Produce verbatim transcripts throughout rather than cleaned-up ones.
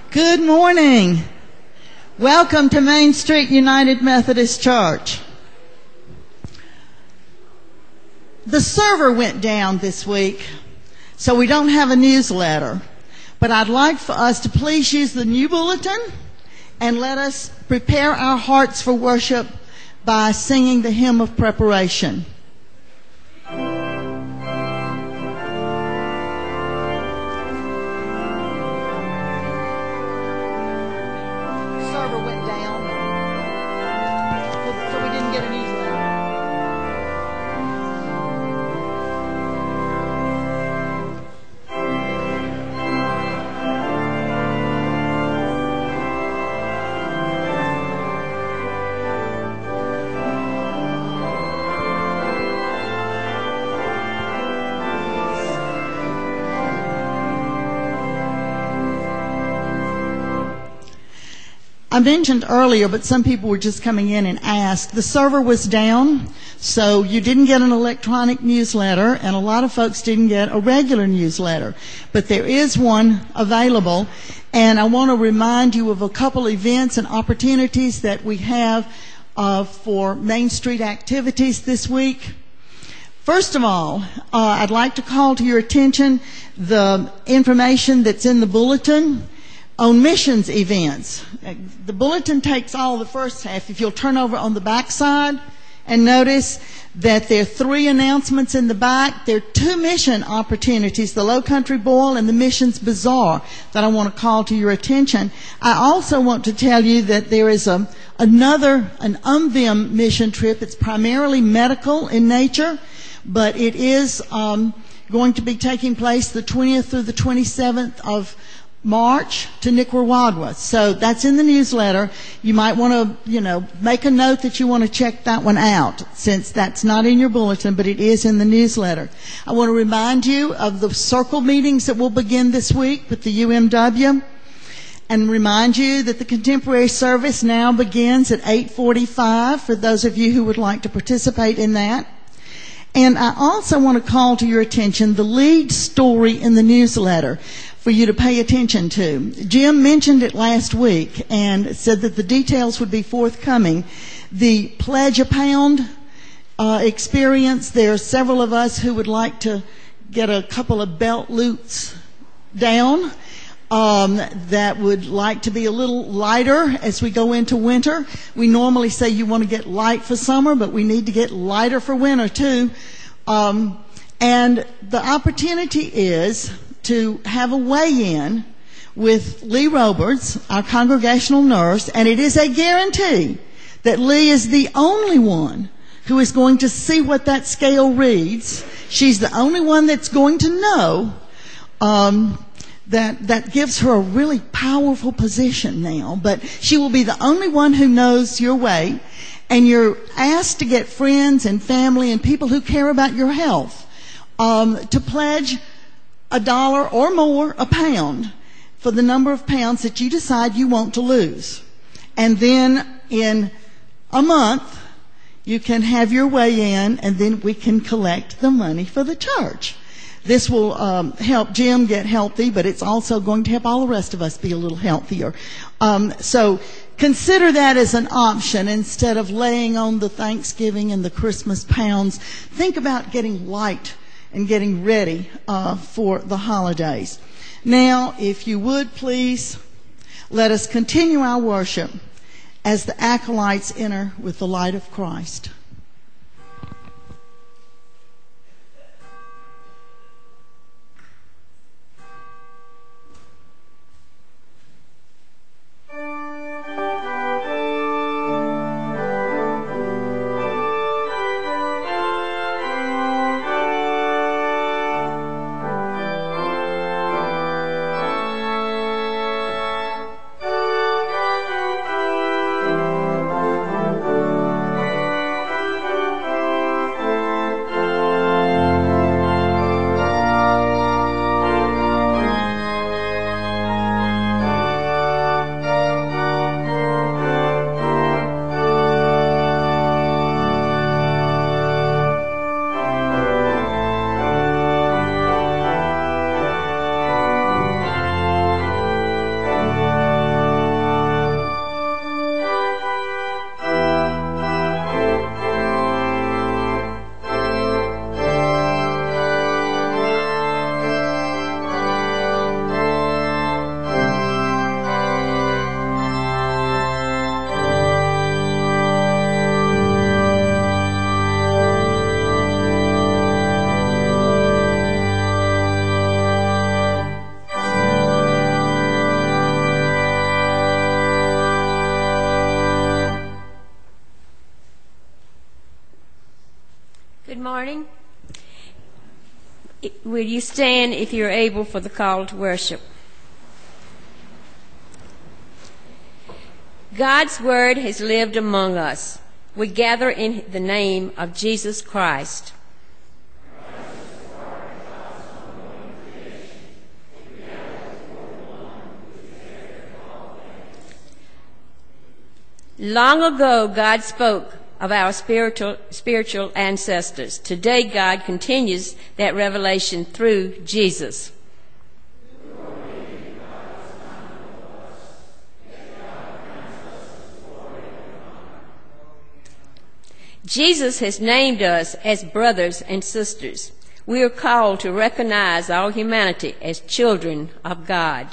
Good morning. Welcome to Main Street United Methodist Church. The server went down this week, so we don't have a newsletter. But I'd like for us to please use the new bulletin and let us prepare our hearts for worship by singing the hymn of preparation. I mentioned earlier, but some people were just coming in and asked, the server was down, so you didn't get an electronic newsletter, and a lot of folks didn't get a regular newsletter. But there is one available, and I want to remind you of a couple events and opportunities that we have uh, for Main Street activities this week. First of all, uh, I'd like to call to your attention the information that's in the bulletin on missions events. The bulletin takes all the first half. If you'll turn over on the back side and notice that there are three announcements in the back. There are two mission opportunities, the Low Country Boil and the Missions Bazaar, that I want to call to your attention. I also want to tell you that there is a, another, an U M V I M mission trip. It's primarily medical in nature, but it is um, going to be taking place the twentieth through the twenty-seventh of March to Nicaragua. So that's in the newsletter. You might want to, you know, make a note that you want to check that one out, since that's not in your bulletin, but it is in the newsletter. I want to remind you of the circle meetings that will begin this week with the U M W, and remind you that the contemporary service now begins at eight forty-five for those of you who would like to participate in that. And I also want to call to your attention the lead story in the newsletter for you to pay attention to. Jim mentioned it last week and said that the details would be forthcoming. The Pledge a Pound uh, experience, there are several of us who would like to get a couple of belt loops down um, that would like to be a little lighter as we go into winter. We normally say you want to get light for summer, but we need to get lighter for winter too. Um, and the opportunity is to have a weigh-in with Lee Roberts, our congregational nurse, and it is a guarantee that Lee is the only one who is going to see what that scale reads. She's the only one that's going to know. Um, that that gives her a really powerful position now, but she will be the only one who knows your weight, and you're asked to get friends and family and people who care about your health um, to pledge a dollar or more a pound for the number of pounds that you decide you want to lose. And then in a month, you can have your weigh-in, and then we can collect the money for the church. This will um, help Jim get healthy, but it's also going to help all the rest of us be a little healthier. Um, so consider that as an option instead of laying on the Thanksgiving and the Christmas pounds. Think about getting light and getting ready uh, for the holidays. Now, if you would please, let us continue our worship as the acolytes enter with the light of Christ. Thank you. morning. Will you stand if you're able for the call to worship? God's word has lived among us. We gather in the name of Jesus Christ. Long ago, God spoke of our spiritual, spiritual ancestors. Today, God continues that revelation through Jesus. Jesus has named us as brothers and sisters. We are called to recognize all humanity as children of God.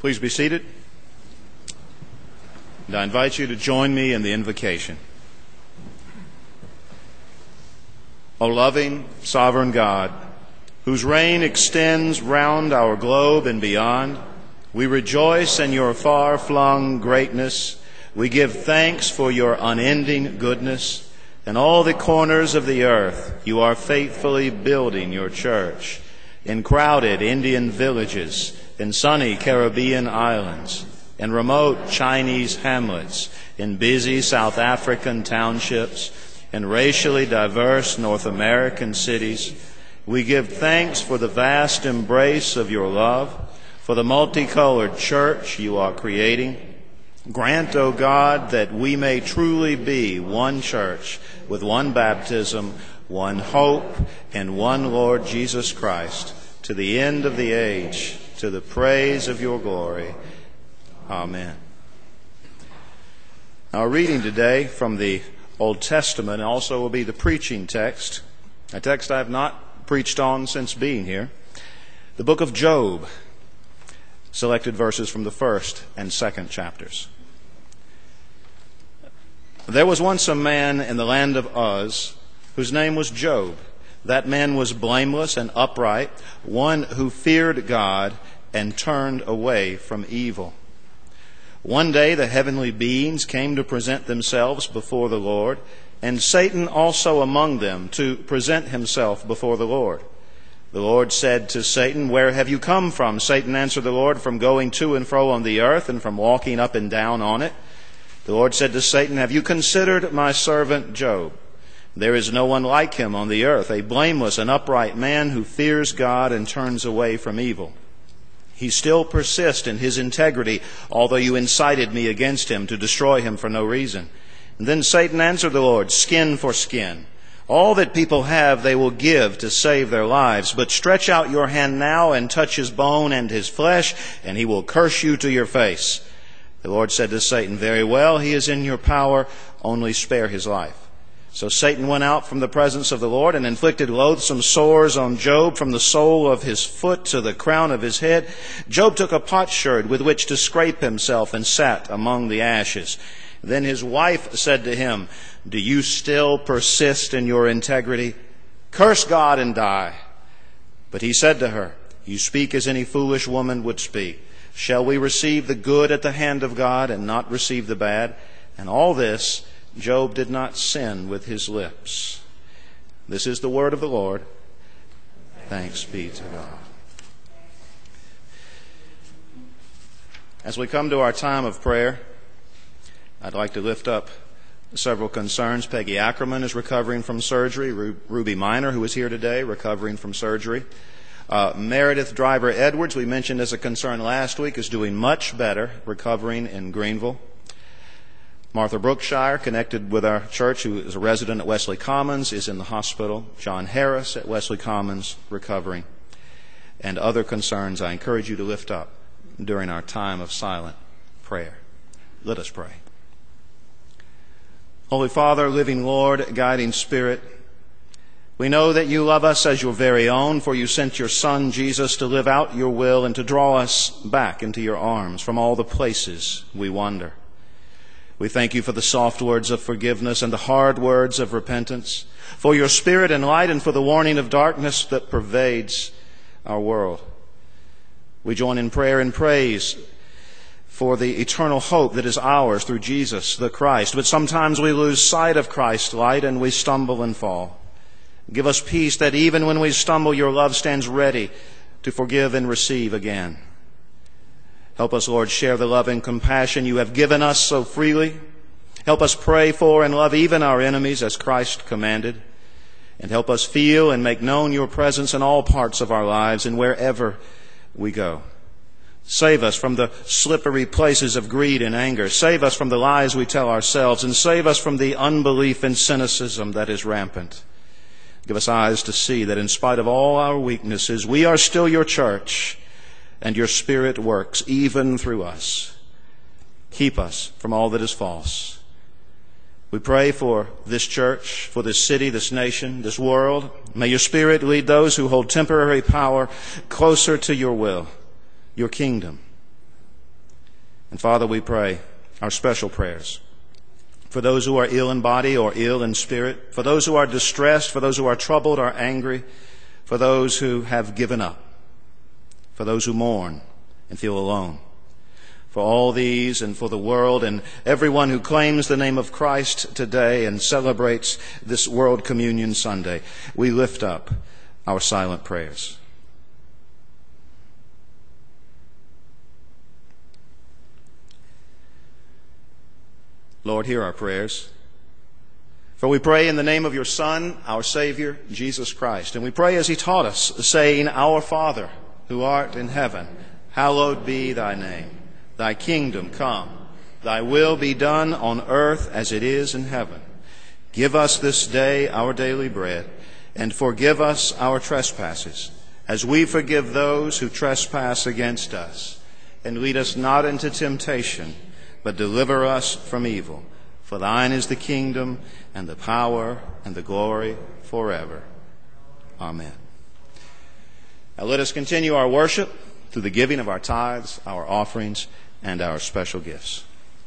Please be seated. And I invite you to join me in the invocation. O loving, sovereign God, whose reign extends round our globe and beyond, we rejoice in your far-flung greatness. We give thanks for your unending goodness. In all the corners of the earth, you are faithfully building your church. In crowded Indian villages, in sunny Caribbean islands, in remote Chinese hamlets, in busy South African townships, in racially diverse North American cities, we give thanks for the vast embrace of your love, for the multicolored church you are creating. Grant, O God, that we may truly be one church with one baptism, one hope, and one Lord Jesus Christ, to the end of the age, to the praise of your glory. Amen. Our reading today from the Old Testament also will be the preaching text, a text I have not preached on since being here, the book of Job, selected verses from the first and second chapters. There was once a man in the land of Uz whose name was Job. That man was blameless and upright, one who feared God and turned away from evil. One day the heavenly beings came to present themselves before the Lord, and Satan also among them to present himself before the Lord. The Lord said to Satan, "Where have you come from?" Satan answered the Lord, "From going to and fro on the earth and from walking up and down on it." The Lord said to Satan, "Have you considered my servant Job? There is no one like him on the earth, a blameless and upright man who fears God and turns away from evil. He still persists in his integrity, although you incited me against him to destroy him for no reason." And then Satan answered the Lord, "Skin for skin. All that people have they will give to save their lives. But stretch out your hand now and touch his bone and his flesh, and he will curse you to your face." The Lord said to Satan, "Very well, he is in your power, only spare his life." So Satan went out from the presence of the Lord and inflicted loathsome sores on Job from the sole of his foot to the crown of his head. Job took a potsherd with which to scrape himself and sat among the ashes. Then his wife said to him, "Do you still persist in your integrity? Curse God and die." But he said to her, "You speak as any foolish woman would speak. Shall we receive the good at the hand of God and not receive the bad?" And all this Job did not sin with his lips. This is the word of the Lord. Thanks be to God. As we come to our time of prayer, I'd like to lift up several concerns. Peggy Ackerman is recovering from surgery. Ruby Miner, who is here today, recovering from surgery. Uh, Meredith Driver Edwards, we mentioned as a concern last week, is doing much better, recovering in Greenville. Martha Brookshire, connected with our church, who is a resident at Wesley Commons, is in the hospital. John Harris at Wesley Commons, recovering. And other concerns I encourage you to lift up during our time of silent prayer. Let us pray. Holy Father, living Lord, guiding Spirit, we know that you love us as your very own, for you sent your Son, Jesus, to live out your will and to draw us back into your arms from all the places we wander. We thank you for the soft words of forgiveness and the hard words of repentance, for your Spirit and light, and for the warning of darkness that pervades our world. We join in prayer and praise for the eternal hope that is ours through Jesus the Christ. But sometimes we lose sight of Christ's light and we stumble and fall. Give us peace that even when we stumble, your love stands ready to forgive and receive again. Help us, Lord, share the love and compassion you have given us so freely. Help us pray for and love even our enemies as Christ commanded. And help us feel and make known your presence in all parts of our lives and wherever we go. Save us from the slippery places of greed and anger. Save us from the lies we tell ourselves, and save us from the unbelief and cynicism that is rampant. Give us eyes to see that in spite of all our weaknesses, we are still your church, and your Spirit works even through us. Keep us from all that is false. We pray for this church, for this city, this nation, this world. May your Spirit lead those who hold temporary power closer to your will, your kingdom. And Father, we pray our special prayers for those who are ill in body or ill in spirit, for those who are distressed, for those who are troubled or angry, for those who have given up, for those who mourn and feel alone. For all these and for the world and everyone who claims the name of Christ today and celebrates this World Communion Sunday, we lift up our silent prayers. Lord, hear our prayers. For we pray in the name of your Son, our Savior, Jesus Christ. And we pray as he taught us, saying, Our Father, who art in heaven, hallowed be thy name. Thy kingdom come, thy will be done on earth as it is in heaven. Give us this day our daily bread, and forgive us our trespasses, as we forgive those who trespass against us. And lead us not into temptation, but deliver us from evil. For thine is the kingdom, and the power, and the glory forever. Amen. Now let us continue our worship through the giving of our tithes, our offerings, and our special gifts.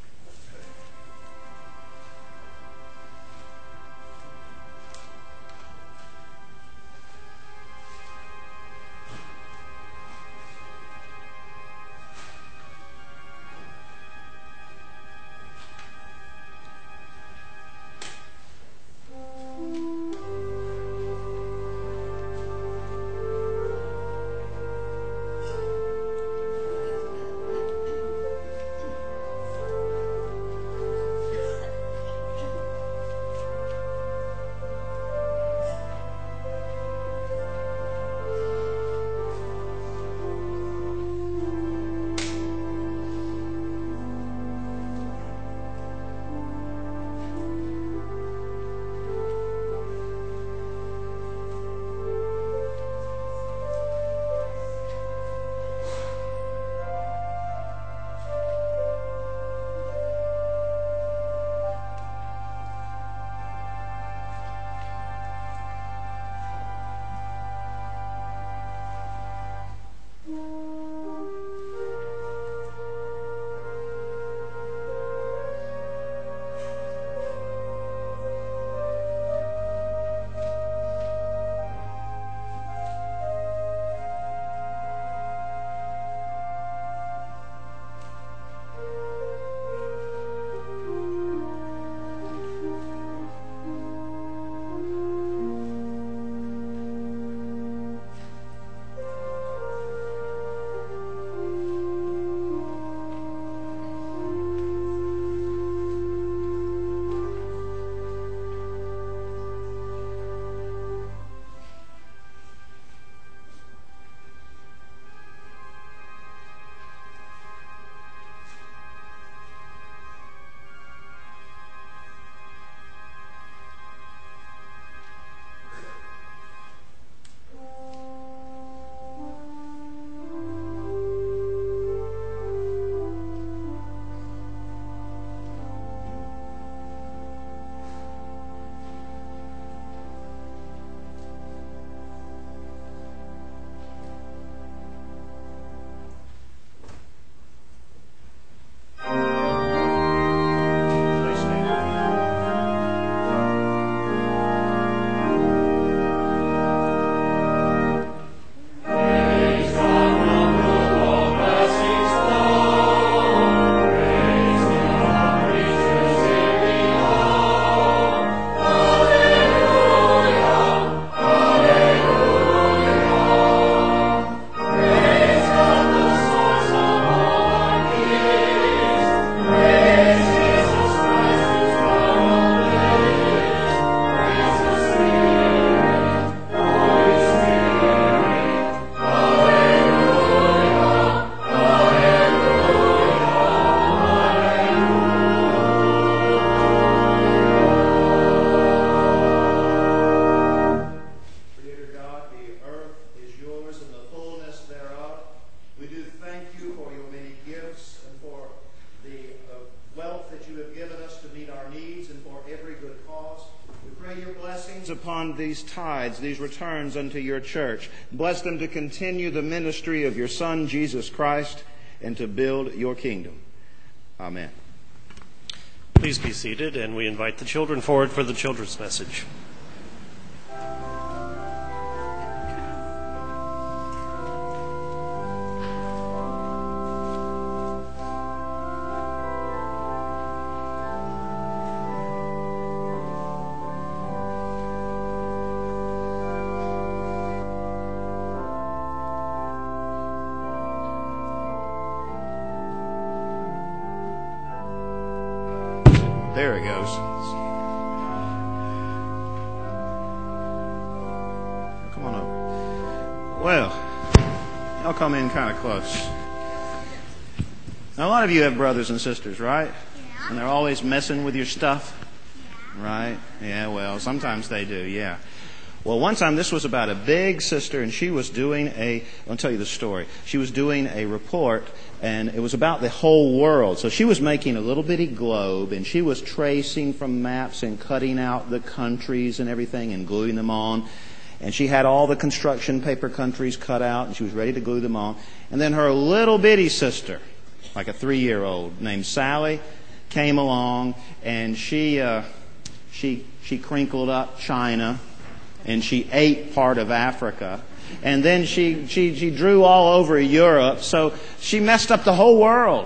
Upon these tithes, these returns unto your church. Bless them to continue the ministry of your Son, Jesus Christ, and to build your kingdom. Amen. Please be seated, and we invite the children forward for the children's message. There it goes. Come on over. Well, y'all come in kind of close. Now, a lot of you have brothers and sisters, right? Yeah. And they're always messing with your stuff? Yeah. Right? Yeah, well, sometimes they do, yeah. Well, one time this was about a big sister, and she was doing a, I'll tell you the story. She was doing a report, and it was about the whole world. So she was making a little bitty globe, and she was tracing from maps and cutting out the countries and everything and gluing them on. And she had all the construction paper countries cut out, and she was ready to glue them on. And then her little bitty sister, like a three-year-old named Sally, came along, and she uh, she she crinkled up China, and she ate part of Africa. And then she, she, she drew all over Europe. So she messed up the whole world.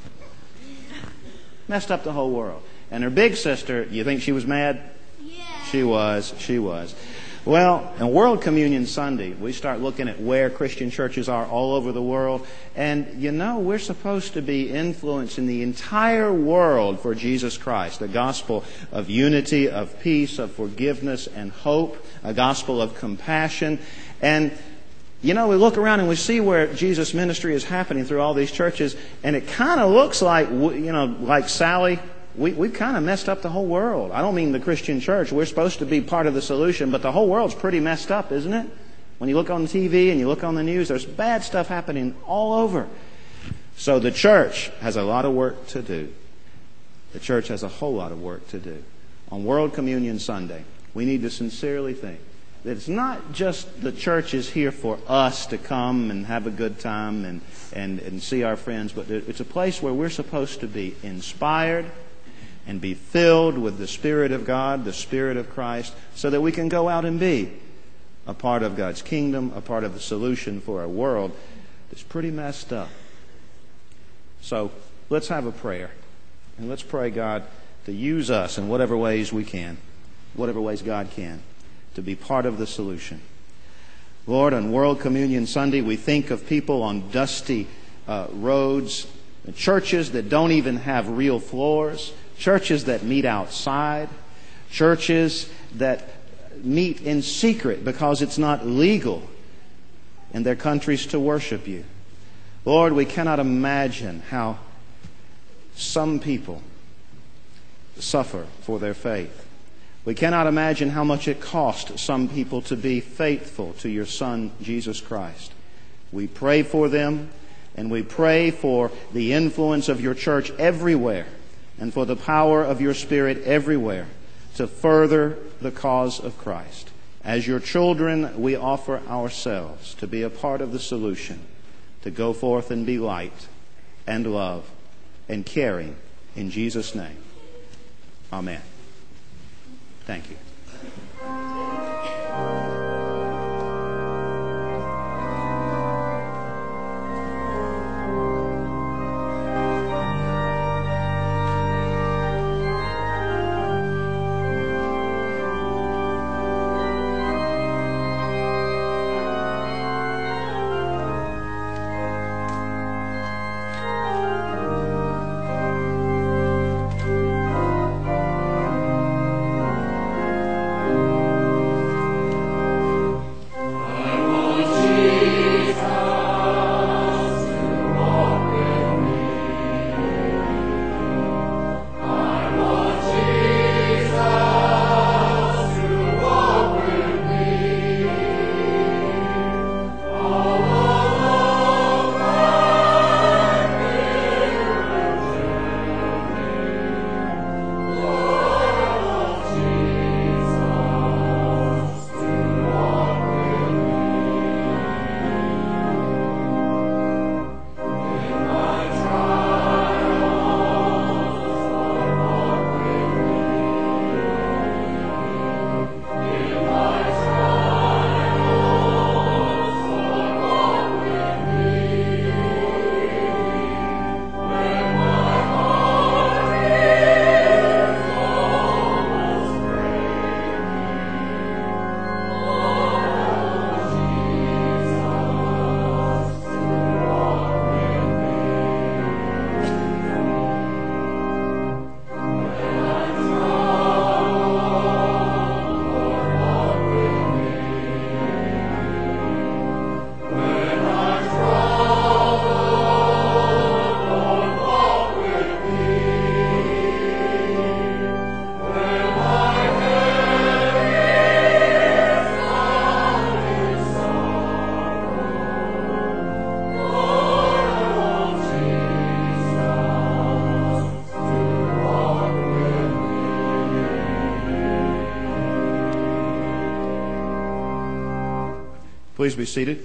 Messed up the whole world. And her big sister, you think she was mad? Yeah. She was. She was. Well, on World Communion Sunday, we start looking at where Christian churches are all over the world. And, you know, we're supposed to be influencing the entire world for Jesus Christ. The gospel of unity, of peace, of forgiveness and hope. A gospel of compassion. And, you know, we look around and we see where Jesus' ministry is happening through all these churches. And it kind of looks like, you know, like Sally, we, we've kind of messed up the whole world. I don't mean the Christian church. We're supposed to be part of the solution, but the whole world's pretty messed up, isn't it? When you look on T V and you look on the news, there's bad stuff happening all over. So the church has a lot of work to do. The church has a whole lot of work to do. On World Communion Sunday, we need to sincerely think that it's not just the church is here for us to come and have a good time and, and, and see our friends, but it's a place where we're supposed to be inspired and be filled with the Spirit of God, the Spirit of Christ, so that we can go out and be a part of God's kingdom, a part of the solution for a world that's pretty messed up. So let's have a prayer, and let's pray God to use us in whatever ways we can, whatever ways God can, to be part of the solution. Lord, on World Communion Sunday, we think of people on dusty uh, roads, churches that don't even have real floors, churches that meet outside, churches that meet in secret because it's not legal in their countries to worship you. Lord, we cannot imagine how some people suffer for their faith. We cannot imagine how much it cost some people to be faithful to your Son, Jesus Christ. We pray for them, and we pray for the influence of your church everywhere, and for the power of your Spirit everywhere to further the cause of Christ. As your children, we offer ourselves to be a part of the solution, to go forth and be light and love and caring in Jesus' name. Amen. Thank you. Please be seated.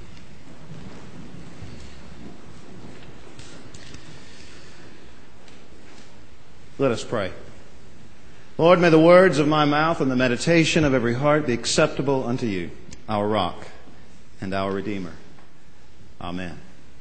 Let us pray. Lord, may the words of my mouth and the meditation of every heart be acceptable unto you, our rock and our Redeemer. Amen.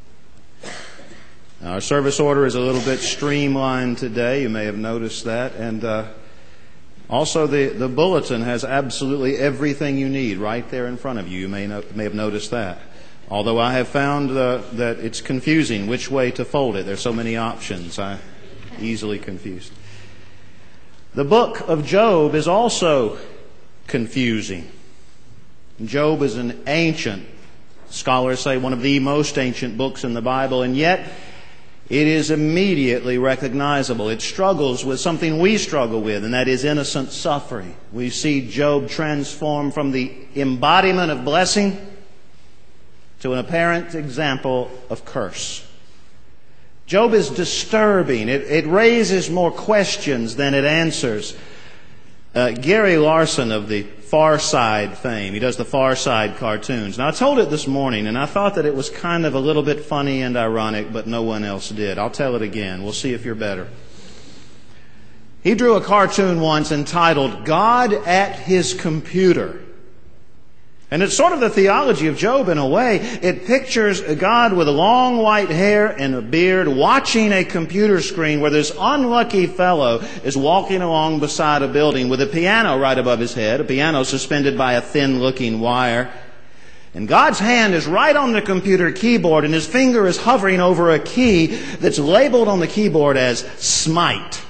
Our service order is a little bit streamlined today. You may have noticed that. And uh, also the, the bulletin has absolutely everything you need right there in front of you. You may, know, may have noticed that. Although I have found uh, that it's confusing which way to fold it. There's so many options. I'm easily confused. The book of Job is also confusing. Job is an ancient, scholars say one of the most ancient books in the Bible, and yet it is immediately recognizable. It struggles with something we struggle with, and that is innocent suffering. We see Job transform from the embodiment of blessing to an apparent example of curse. Job is disturbing. It, it raises more questions than it answers. Uh, Gary Larson of the Far Side fame, he does the Far Side cartoons. Now, I told it this morning, and I thought that it was kind of a little bit funny and ironic, but no one else did. I'll tell it again. We'll see if you're better. He drew a cartoon once entitled, God at His Computer. And it's sort of the theology of Job in a way. It pictures a God with long white hair and a beard watching a computer screen where this unlucky fellow is walking along beside a building with a piano right above his head, a piano suspended by a thin-looking wire. And God's hand is right on the computer keyboard, and His finger is hovering over a key that's labeled on the keyboard as smite.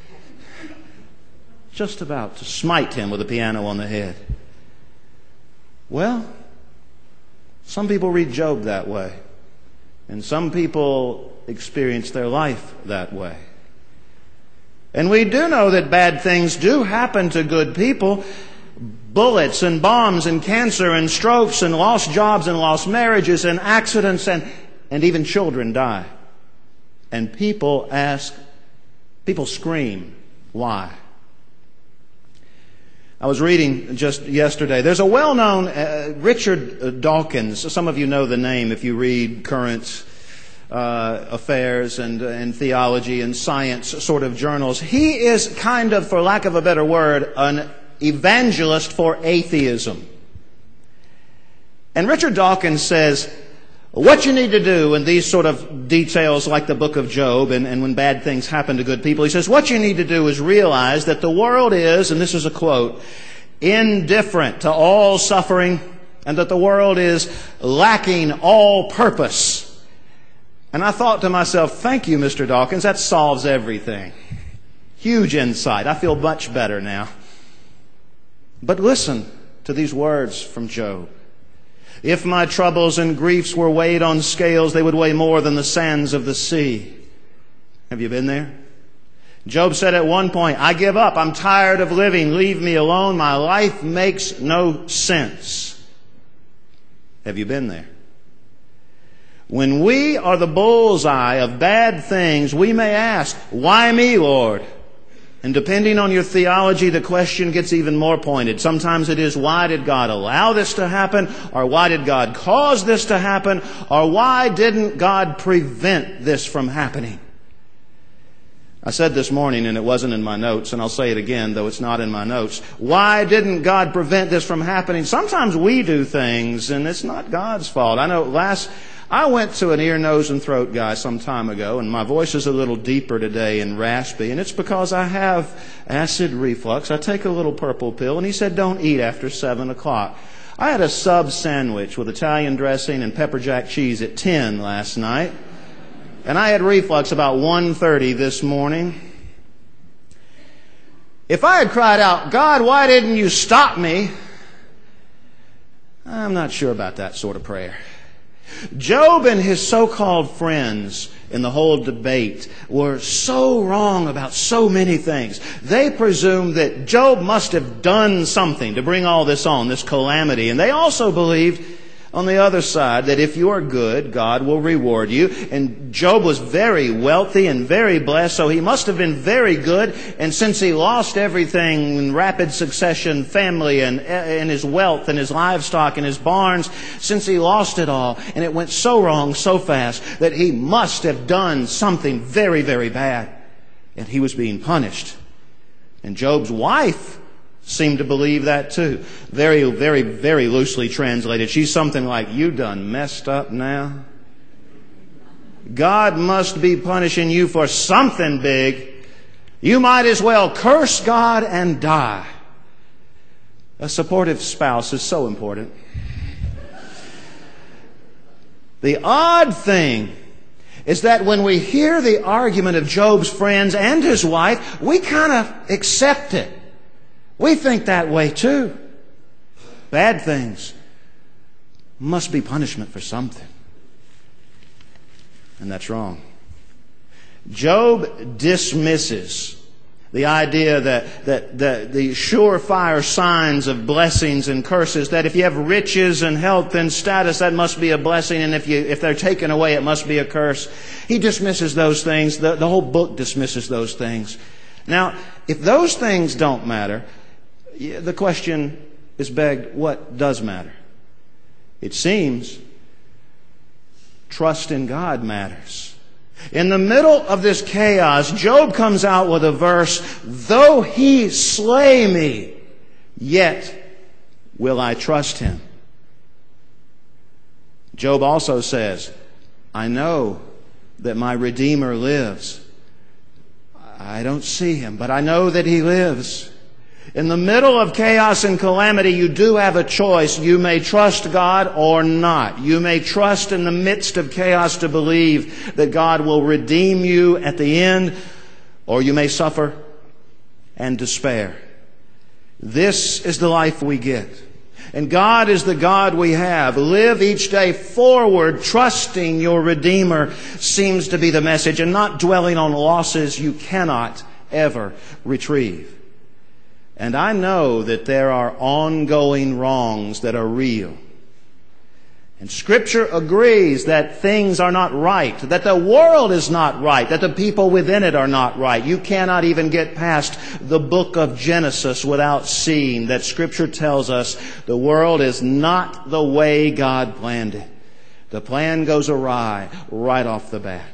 Just about to smite him with a piano on the head. Well, some people read Job that way. And some people experience their life that way. And we do know that bad things do happen to good people. Bullets and bombs and cancer and strokes and lost jobs and lost marriages and accidents and, and even children die. And people ask, people scream, why? I was reading just yesterday. There's a well-known uh, Richard Dawkins. Some of you know the name if you read current uh, affairs and, uh, and theology and science sort of journals. He is kind of, for lack of a better word, an evangelist for atheism. And Richard Dawkins says, what you need to do in these sort of details like the book of Job and, and when bad things happen to good people, he says, what you need to do is realize that the world is, and this is a quote, indifferent to all suffering and that the world is lacking all purpose. And I thought to myself, thank you, Mister Dawkins, that solves everything. Huge insight. I feel much better now. But listen to these words from Job. If my troubles and griefs were weighed on scales, they would weigh more than the sands of the sea. Have you been there? Job said at one point, I give up. I'm tired of living. Leave me alone. My life makes no sense. Have you been there? When we are the bullseye of bad things, we may ask, why me, Lord? And depending on your theology, the question gets even more pointed. Sometimes it is, why did God allow this to happen? Or why did God cause this to happen? Or why didn't God prevent this from happening? I said this morning, and it wasn't in my notes, and I'll say it again, though it's not in my notes. Why didn't God prevent this from happening? Sometimes we do things, and it's not God's fault. I know last... I went to an ear, nose, and throat guy some time ago, and my voice is a little deeper today and raspy, and it's because I have acid reflux. I take a little purple pill, and he said, don't eat after seven o'clock. I had a sub sandwich with Italian dressing and pepper jack cheese at ten last night, and I had reflux about one thirty this morning. If I had cried out, God, why didn't you stop me? I'm not sure about that sort of prayer. Job and his so-called friends in the whole debate were so wrong about so many things. They presumed that Job must have done something to bring all this on, this calamity. And they also believed on the other side, that if you are good, God will reward you. And Job was very wealthy and very blessed, so he must have been very good. And since he lost everything in rapid succession, family and, and his wealth and his livestock and his barns, since he lost it all, and it went so wrong so fast, that he must have done something very, very bad. And he was being punished. And Job's wife seemed to believe that too. Very, very, very loosely translated. She's something like, "You done messed up now. God must be punishing you for something big. You might as well curse God and die." A supportive spouse is so important. The odd thing is that when we hear the argument of Job's friends and his wife, we kind of accept it. We think that way too. Bad things must be punishment for something. And that's wrong. Job dismisses the idea that, that, that the surefire signs of blessings and curses, that if you have riches and health and status, that must be a blessing, and if you if they're taken away, it must be a curse. He dismisses those things. The, the whole book dismisses those things. Now, if those things don't matter, the question is begged, what does matter? It seems trust in God matters. In the middle of this chaos, Job comes out with a verse, "Though he slay me, yet will I trust him." Job also says, "I know that my Redeemer lives. I don't see him, but I know that he lives." In the middle of chaos and calamity, you do have a choice. You may trust God or not. You may trust in the midst of chaos to believe that God will redeem you at the end, or you may suffer and despair. This is the life we get. And God is the God we have. Live each day forward, trusting your Redeemer seems to be the message, and not dwelling on losses you cannot ever retrieve. And I know that there are ongoing wrongs that are real. And Scripture agrees that things are not right, that the world is not right, that the people within it are not right. You cannot even get past the book of Genesis without seeing that Scripture tells us the world is not the way God planned it. The plan goes awry right off the bat.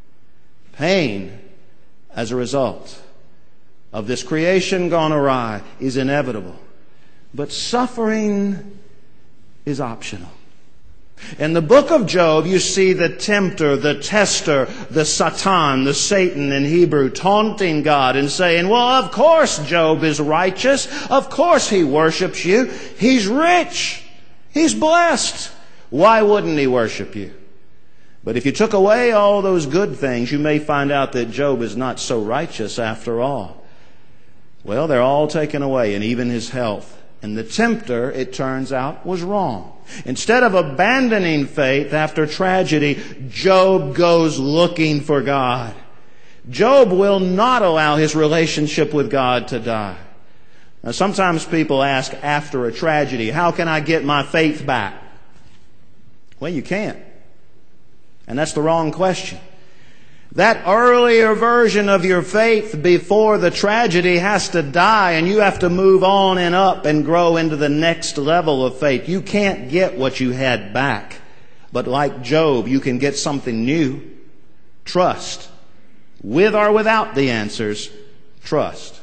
Pain as a result of this creation gone awry is inevitable. But suffering is optional. In the book of Job, you see the tempter, the tester, the Satan, the Satan in Hebrew, taunting God and saying, "Well, of course Job is righteous. Of course he worships you. He's rich. He's blessed. Why wouldn't he worship you?" But if you took away all those good things, you may find out that Job is not so righteous after all. Well, they're all taken away, and even his health. And the tempter, it turns out, was wrong. Instead of abandoning faith after tragedy, Job goes looking for God. Job will not allow his relationship with God to die. Now, sometimes people ask after a tragedy, "How can I get my faith back?" Well, you can't. And that's the wrong question. That earlier version of your faith before the tragedy has to die, and you have to move on and up and grow into the next level of faith. You can't get what you had back. But like Job, you can get something new. Trust. With or without the answers, trust.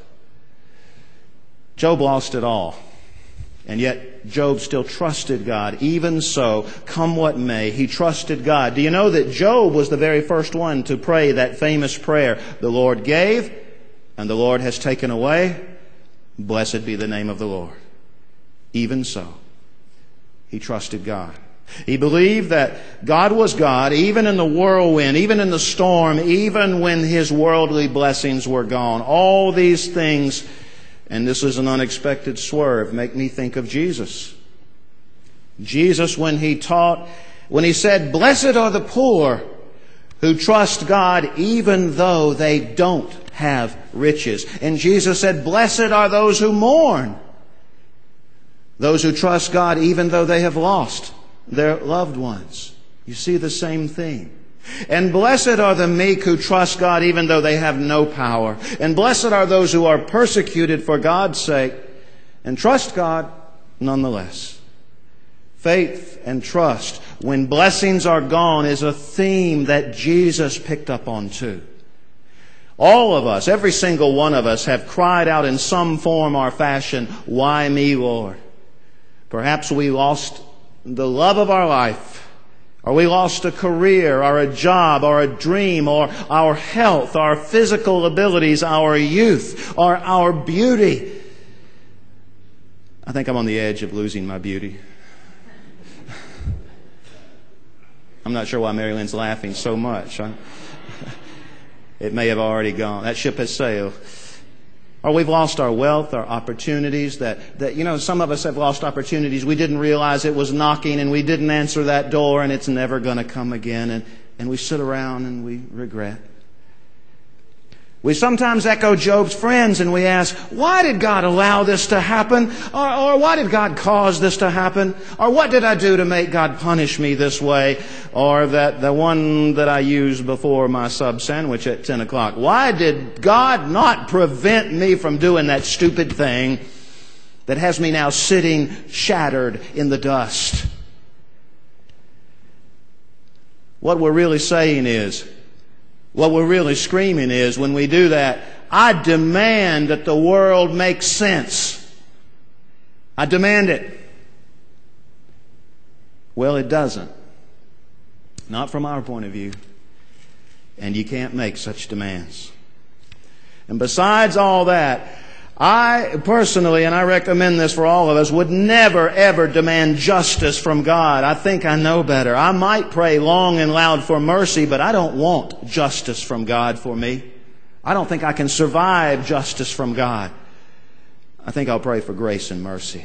Job lost it all. And yet Job still trusted God. Even so, come what may, he trusted God. Do you know that Job was the very first one to pray that famous prayer, "The Lord gave, and the Lord has taken away. Blessed be the name of the Lord." Even so, he trusted God. He believed that God was God, even in the whirlwind, even in the storm, even when his worldly blessings were gone. All these things, and this is an unexpected swerve, make me think of Jesus. Jesus, when he taught, when he said, "Blessed are the poor who trust God even though they don't have riches." And Jesus said, "Blessed are those who mourn, those who trust God even though they have lost their loved ones. You see the same theme. And blessed are the meek who trust God even though they have no power. And blessed are those who are persecuted for God's sake and trust God nonetheless. Faith and trust when blessings are gone is a theme that Jesus picked up on too. All of us, every single one of us, have cried out in some form or fashion, "Why me, Lord?" Perhaps we lost the love of our life, or we lost a career, or a job, or a dream, or our health, our physical abilities, our youth, or our beauty. I think I'm on the edge of losing my beauty. I'm not sure why Mary Lynn's laughing so much. Huh? It may have already gone. That ship has sailed. Or we've lost our wealth, our opportunities. That, that you know, some of us have lost opportunities. We didn't realize it was knocking and we didn't answer that door and it's never going to come again. And, and we sit around and we regret. We sometimes echo Job's friends and we ask, why did God allow this to happen? Or, or why did God cause this to happen? Or what did I do to make God punish me this way? Or that the one that I used before my sub sandwich at ten o'clock. Why did God not prevent me from doing that stupid thing that has me now sitting shattered in the dust? What we're really saying is, What we're really screaming is, when we do that, I demand that the world make sense. I demand it. Well, it doesn't. Not from our point of view. And you can't make such demands. And besides all that, I personally, and I recommend this for all of us, would never ever demand justice from God. I think I know better. I might pray long and loud for mercy, but I don't want justice from God for me. I don't think I can survive justice from God. I think I'll pray for grace and mercy.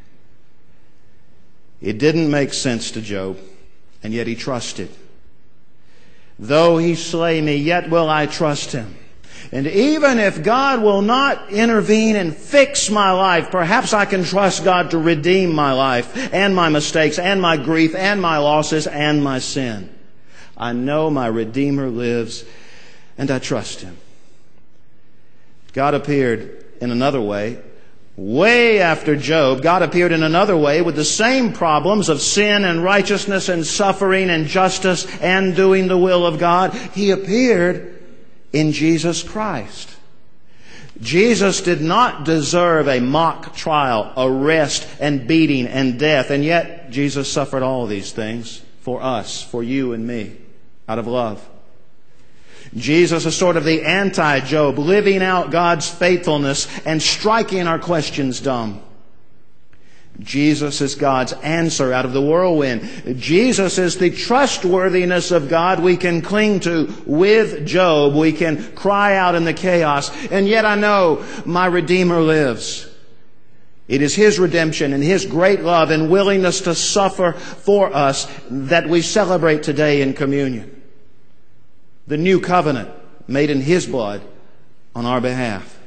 It didn't make sense to Job, and yet he trusted. Though he slay me, yet will I trust him. And even if God will not intervene and fix my life, perhaps I can trust God to redeem my life and my mistakes and my grief and my losses and my sin. I know my Redeemer lives and I trust Him. God appeared in another way. Way after Job, God appeared in another way with the same problems of sin and righteousness and suffering and justice and doing the will of God. He appeared in Jesus Christ. Jesus did not deserve a mock trial, arrest and beating and death. And yet Jesus suffered all these things for us, for you and me, out of love. Jesus is sort of the anti-Job, living out God's faithfulness and striking our questions dumb. Jesus is God's answer out of the whirlwind. Jesus is the trustworthiness of God we can cling to with Job. We can cry out in the chaos. And yet I know my Redeemer lives. It is His redemption and His great love and willingness to suffer for us that we celebrate today in communion. The new covenant made in His blood on our behalf.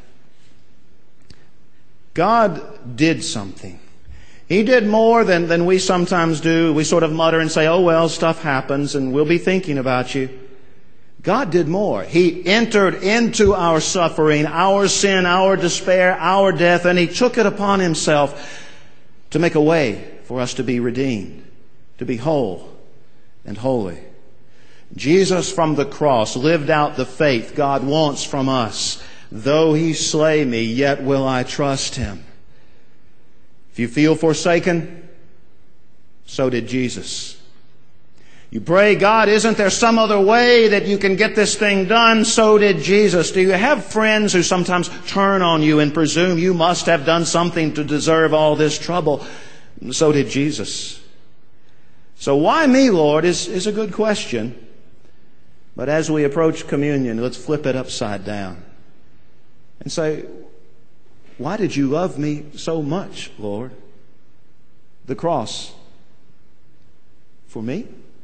God did something. He did more than, than we sometimes do. We sort of mutter and say, oh well, stuff happens and we'll be thinking about you. God did more. He entered into our suffering, our sin, our despair, our death, and He took it upon Himself to make a way for us to be redeemed, to be whole and holy. Jesus from the cross lived out the faith God wants from us. Though He slay me, yet will I trust Him. If you feel forsaken, so did Jesus. You pray, God, isn't there some other way that you can get this thing done? So did Jesus. Do you have friends who sometimes turn on you and presume you must have done something to deserve all this trouble? So did Jesus. So why me, Lord, is, is a good question. But as we approach communion, let's flip it upside down and say, why did you love me so much, Lord? The cross. For me?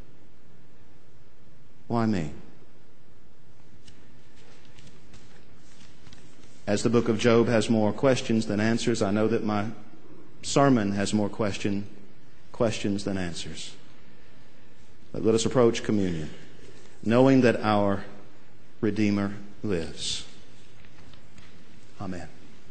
Why me? As the book of Job has more questions than answers, I know that my sermon has more question, questions than answers. But let us approach communion, knowing that our Redeemer lives. Amen.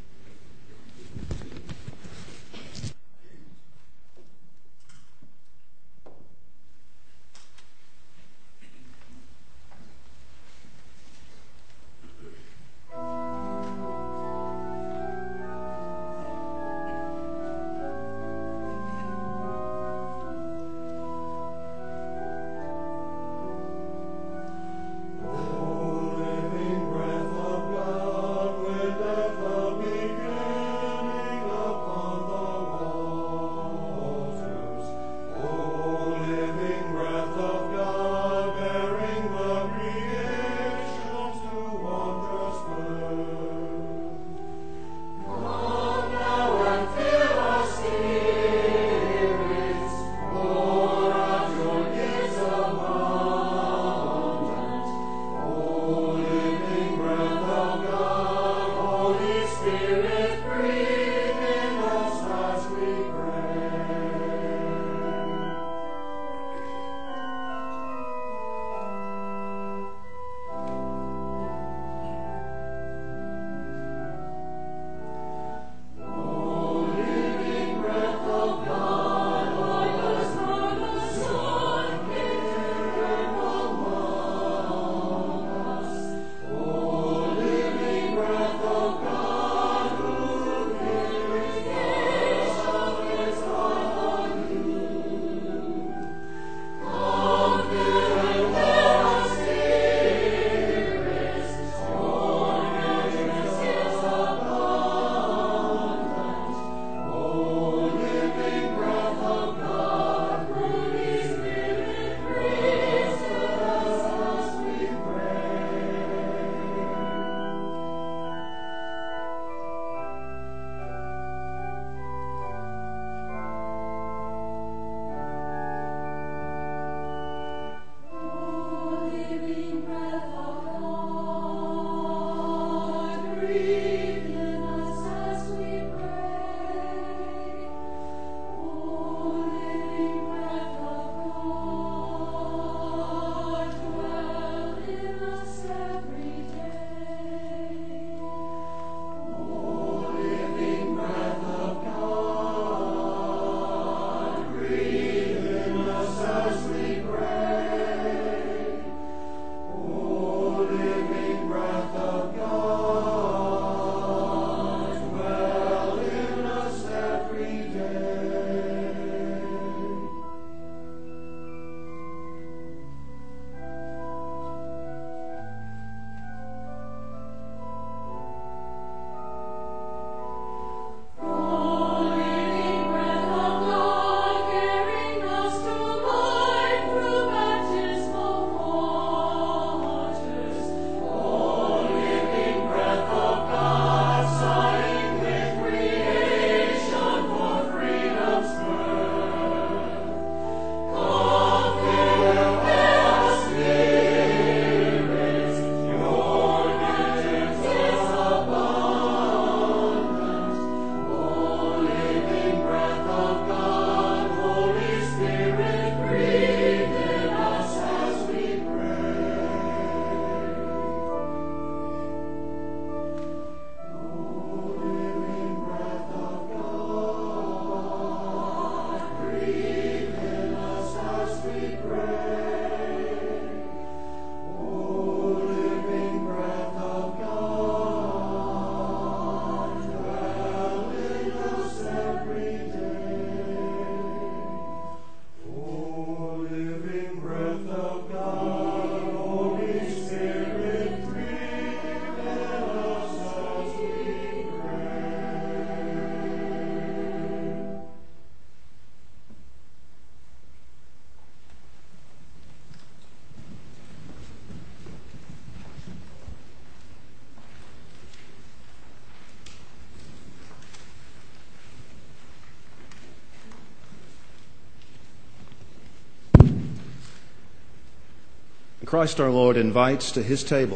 Christ our Lord invites to his table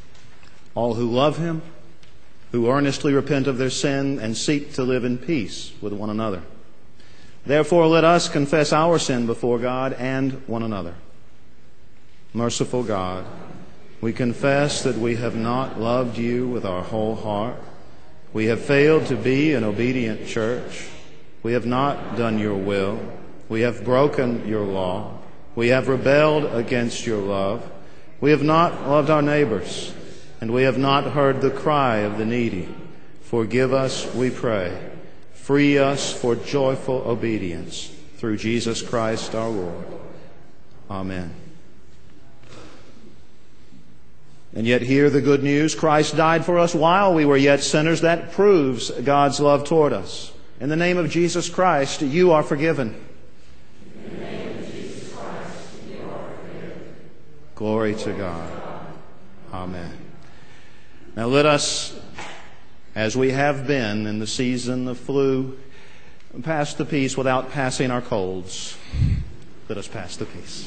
all who love him, who earnestly repent of their sin and seek to live in peace with one another. Therefore, let us confess our sin before God and one another. Merciful God, we confess that we have not loved you with our whole heart. We have failed to be an obedient church. We have not done your will. We have broken your law. We have rebelled against your love. We have not loved our neighbors, and we have not heard the cry of the needy. Forgive us, we pray. Free us for joyful obedience through Jesus Christ our Lord. Amen. And yet hear the good news. Christ died for us while we were yet sinners. That proves God's love toward us. In the name of Jesus Christ, you are forgiven. In the name of Jesus Christ, you are forgiven. Glory to God. Amen. Now let us, as we have been in the season of flu, pass the peace without passing our colds. Let us pass the peace.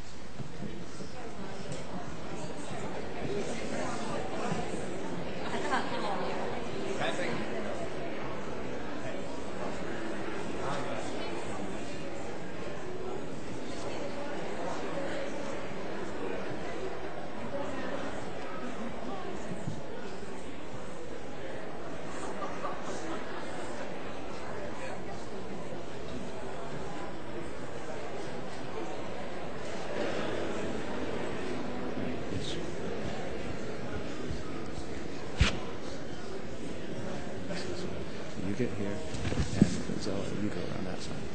You get here, and Zella, you go around that side.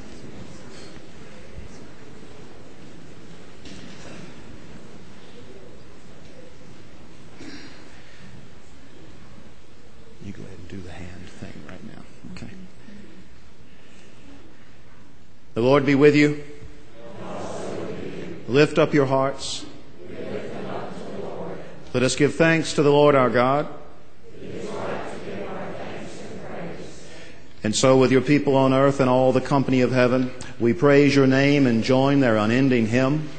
You go ahead and do the hand thing right now. Okay. The Lord be with you. Lift up your hearts. Let us give thanks to the Lord our God. And so with your people on earth and all the company of heaven, we praise your name and join their unending hymn.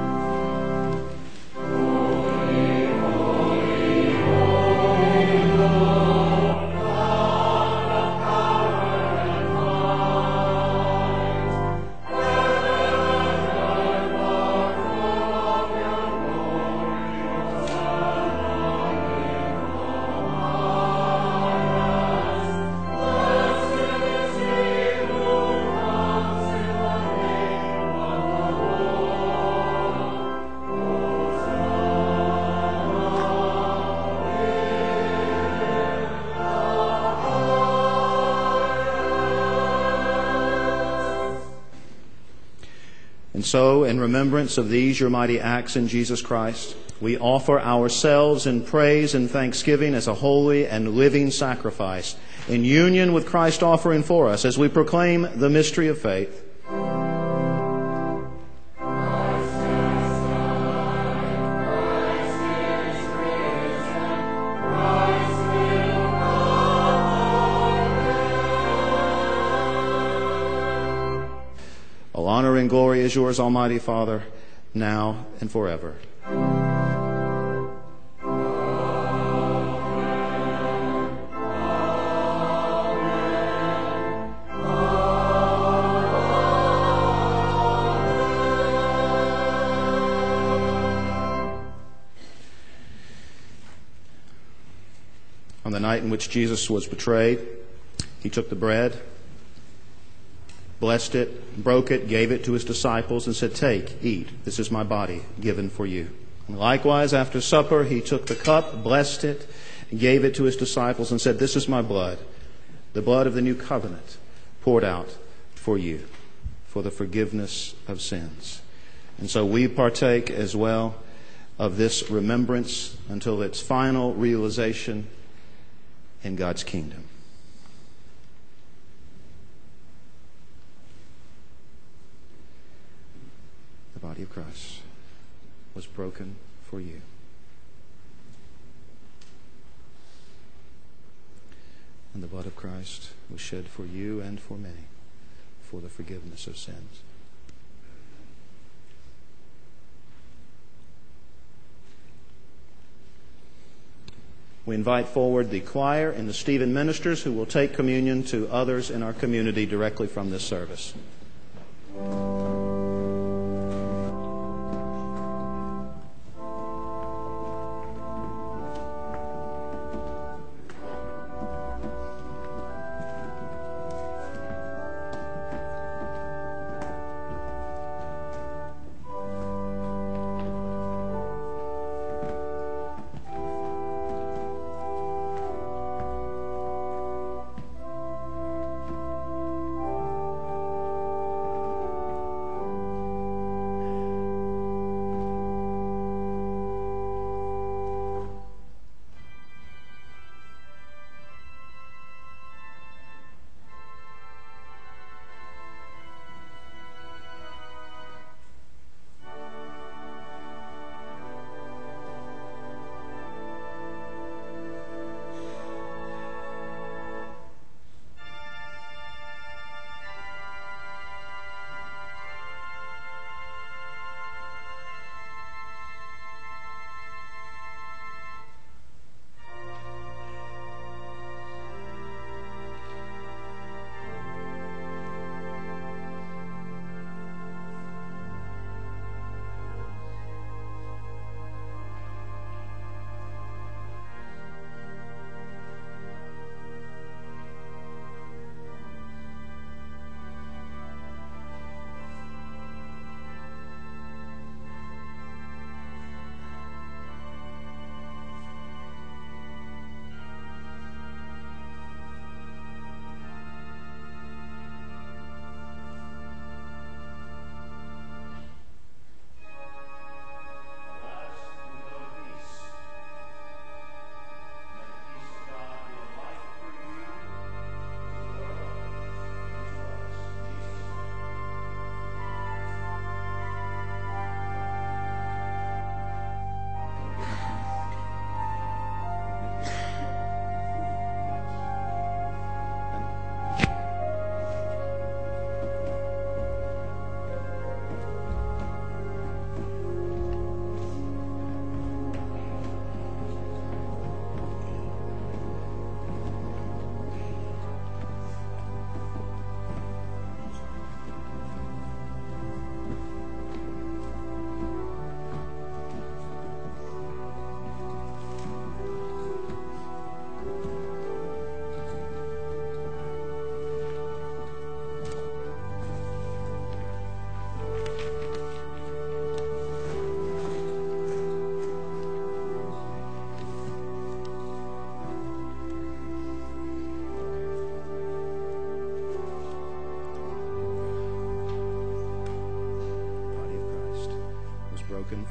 And so, in remembrance of these your mighty acts in Jesus Christ, we offer ourselves in praise and thanksgiving as a holy and living sacrifice, in union with Christ offering for us, as we proclaim the mystery of faith. Honor and glory is yours, Almighty Father, now and forever. On the night in which Jesus was betrayed, he took the bread, blessed it, broke it, gave it to his disciples, and said, "Take, eat. This is my body given for you." And likewise, after supper, he took the cup, blessed it, and gave it to his disciples, and said, "This is my blood, the blood of the new covenant, poured out for you, for the forgiveness of sins." And so we partake as well of this remembrance until its final realization in God's kingdom. The body of Christ was broken for you. And the blood of Christ was shed for you and for many for the forgiveness of sins. We invite forward the choir and the Stephen ministers who will take communion to others in our community directly from this service.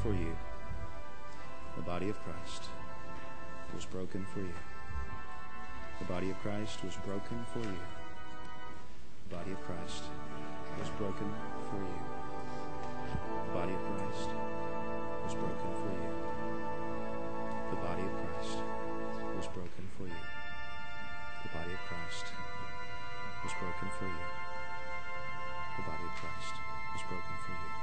for you. The body of Christ was broken for you. The body of Christ was broken for you. The body of Christ was broken for you. The body of Christ was broken for you. The body of Christ was broken for you. The body of Christ was broken for you. The body of Christ was broken for you.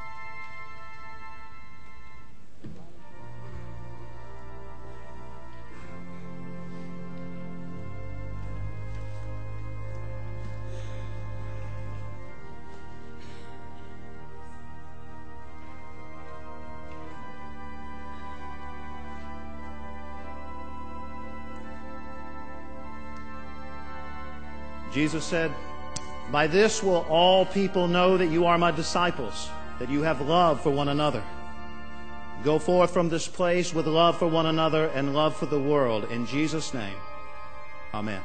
Jesus said, "By this will all people know that you are my disciples, that you have love for one another. Go forth from this place with love for one another and love for the world. In Jesus' name, amen."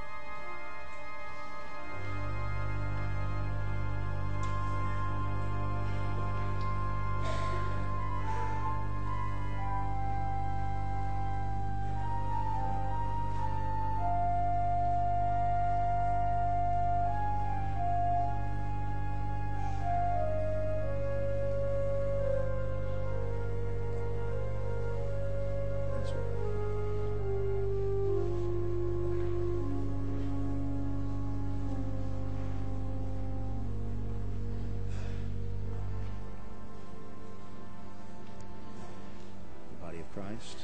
Christ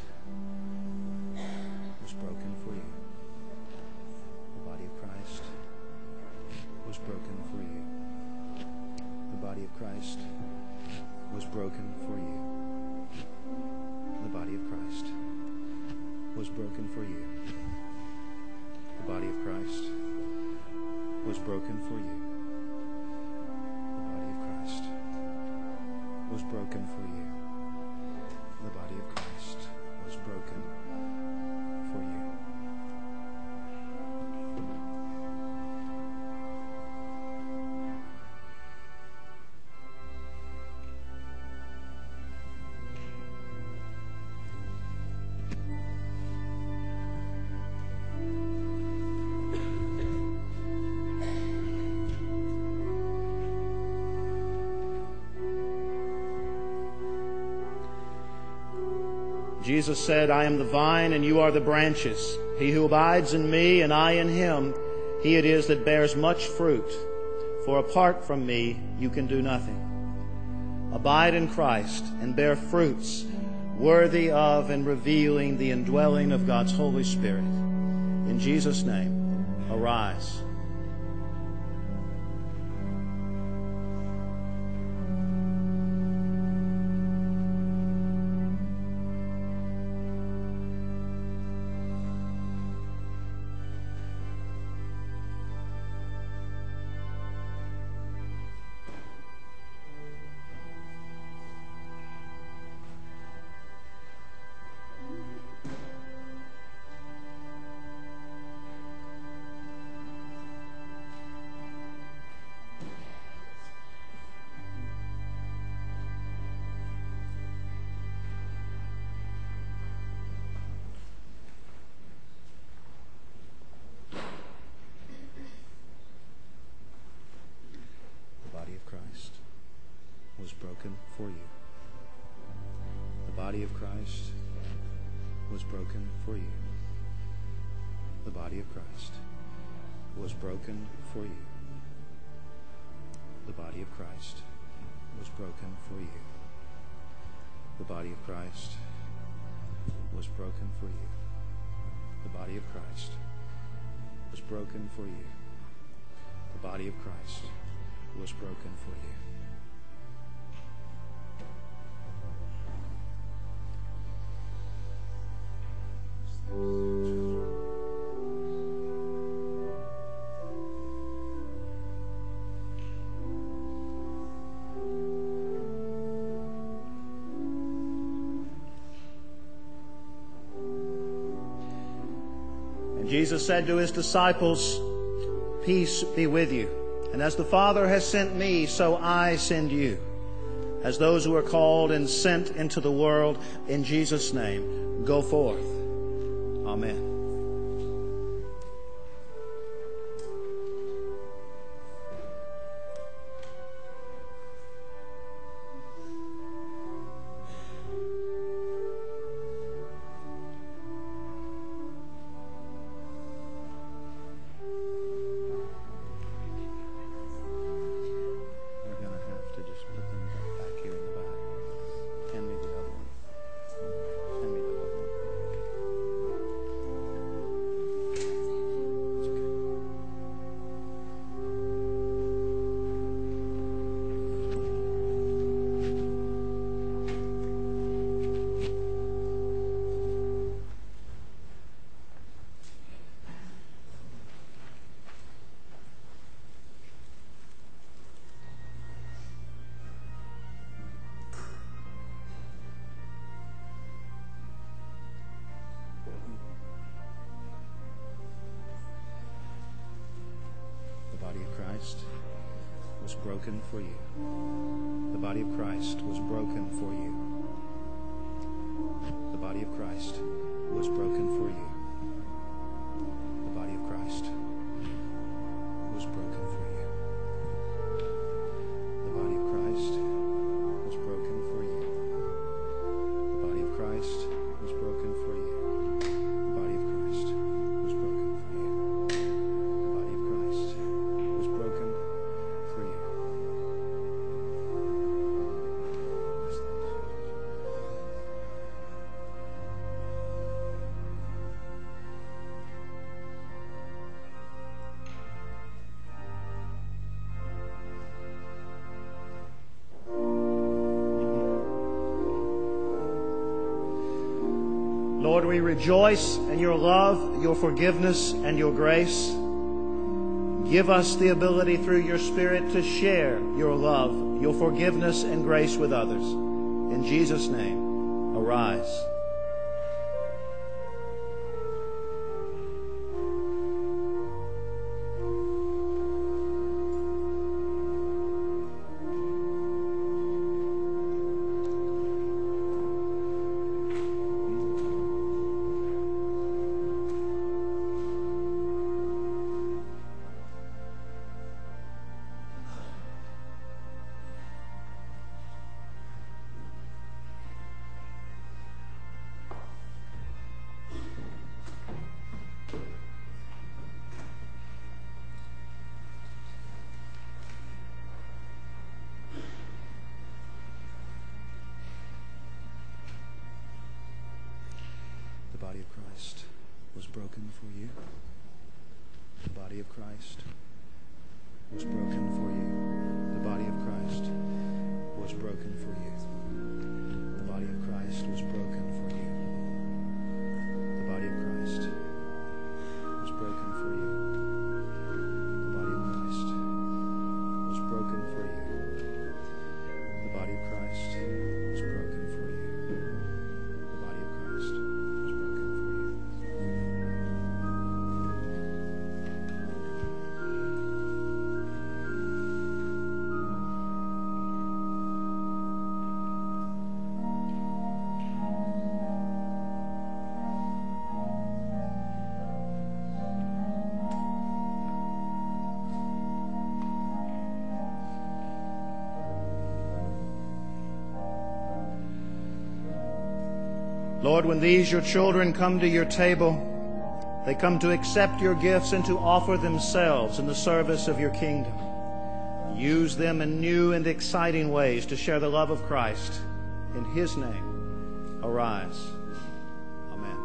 was broken for you. The body of Christ was broken for you. The body of Christ was broken for you. The body of Christ was broken for you. The body of Christ was broken for you. The body of Christ was broken for you. The body of Christ was broken for you. Jesus said, "I am the vine and you are the branches. He who abides in me and I in him, he it is that bears much fruit. For apart from me you can do nothing. Abide in Christ and bear fruits worthy of and revealing the indwelling of God's Holy Spirit. In Jesus' name, arise." Was broken for you. The body of Christ was broken for you. The body of Christ was broken for you. The body of Christ was broken for you. The body of Christ was broken for you. The body of Christ was broken for you. The body of Christ was broken for you. And Jesus said to his disciples, "Peace be with you. And as the Father has sent me, so I send you. as those who are called and sent into the world. In Jesus' name, go forth. Amen. Was broken for you. The body of Christ was broken for you. The body of Christ was broken for you. The body of Christ was broken for you. The body of Christ was broken for you. The body of Christ was broken for you. The body of Christ was broken for you. The body of Christ was broken for you. Lord, we rejoice in your love, your forgiveness, and your grace. Give us the ability through your Spirit to share your love, your forgiveness, and grace with others. In Jesus' name, arise. The body of Christ was broken for you. The body of Christ was broken for you. The body of Christ was broken for you. The body of Christ was broken for you. The body of Christ was broken for you. The body of Christ was broken for you. The body of Christ was broken for you. The body of Christ was broken for you. Lord, when these, your children, come to your table, they come to accept your gifts and to offer themselves in the service of your kingdom. Use them in new and exciting ways to share the love of Christ. In his name, arise. Amen.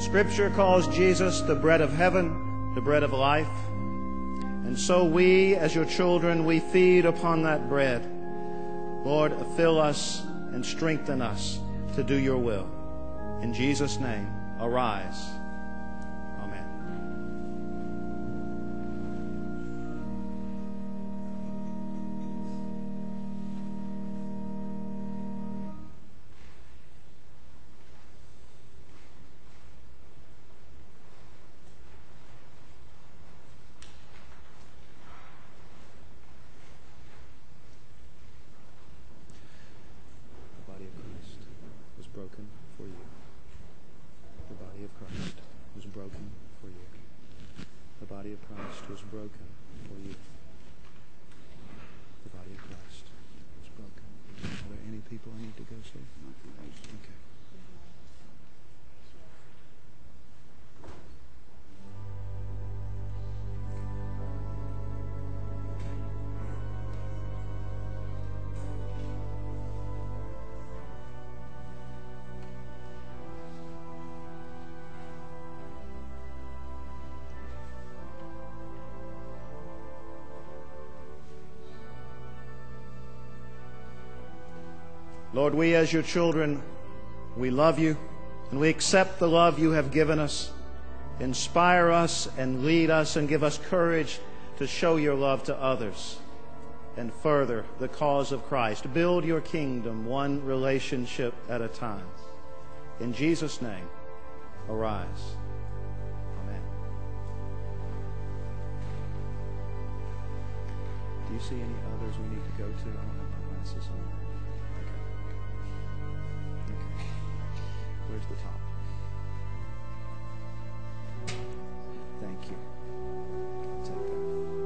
Scripture calls Jesus the bread of heaven, the bread of life. And so we, as your children, we feed upon that bread. Lord, fill us and strengthen us to do your will. In Jesus' name, arise. Amen. The body of Christ was broken for you. The body of Christ was broken for you. The body of Christ was broken for you. The body of Christ was broken. Are there any people I need to go see? Okay. Lord, we as your children, we love you, and we accept the love you have given us. Inspire us and lead us and give us courage to show your love to others and further the cause of Christ. Build your kingdom one relationship at a time. In Jesus' name, arise. Amen. Do you see any others we need to go to? I don't have my glasses on. Where's the top? Thank you. I'll take that.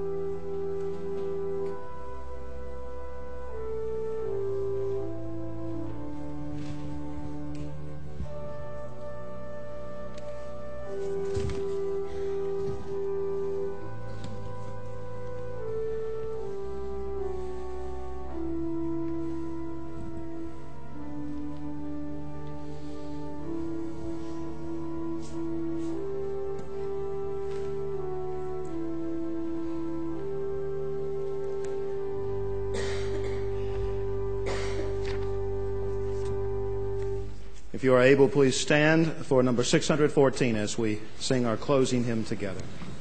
If you are able, please stand for number six hundred fourteen as we sing our closing hymn together.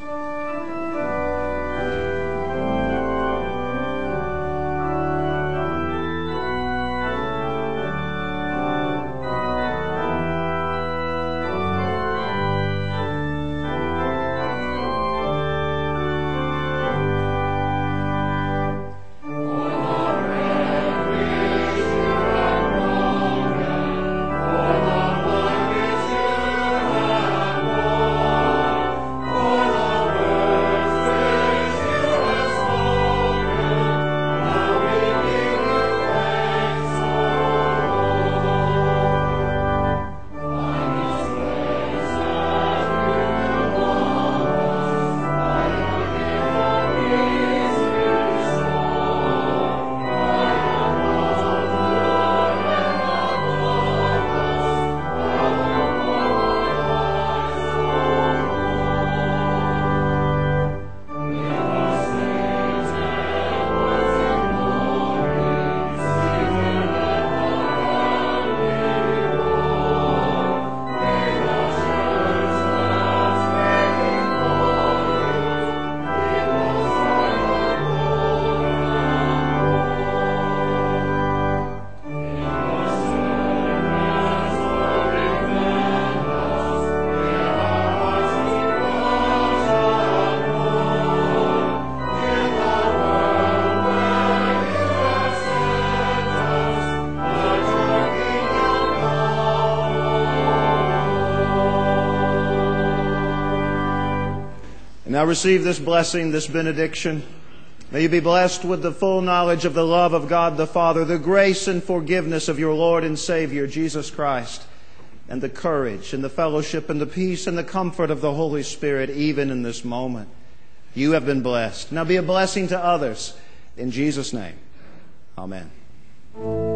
Now receive this blessing, this benediction. May you be blessed with the full knowledge of the love of God the Father, the grace and forgiveness of your Lord and Savior, Jesus Christ, and the courage and the fellowship and the peace and the comfort of the Holy Spirit even in this moment. You have been blessed. Now be a blessing to others. In Jesus' name, amen.